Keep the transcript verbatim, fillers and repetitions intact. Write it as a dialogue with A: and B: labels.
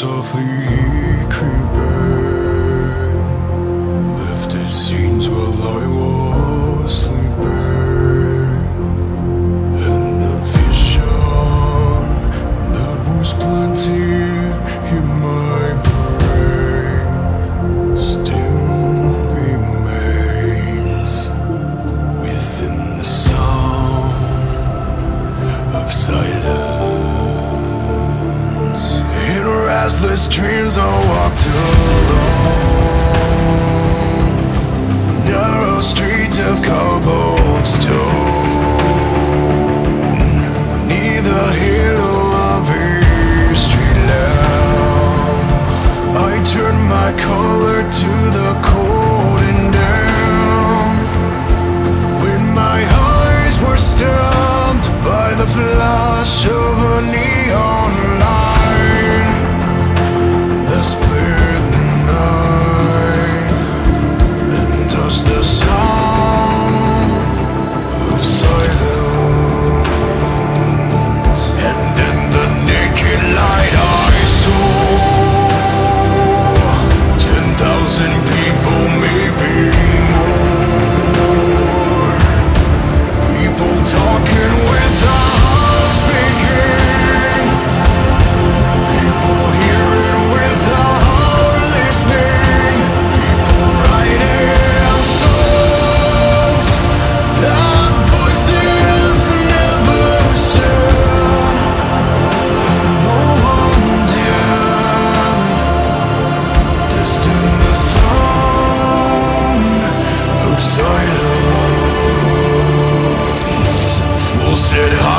A: softly creeping, lifted scenes while I was sleeping, and the vision that was planted in my brain still remains within the sound of silence. In restless dreams I walked alone, narrow streets of cobblestone, neath the halo of a street lamp. I turned my collar to the cold and damp, when my eyes were stabbed by the flash of a neon light that split the night and touched the sound of silence. And in the naked light I saw ten thousand people, maybe more, people talking without speaking, people hearing without listening, people writing songs that voices never said, and no one did. Distant the sound of silence. Full said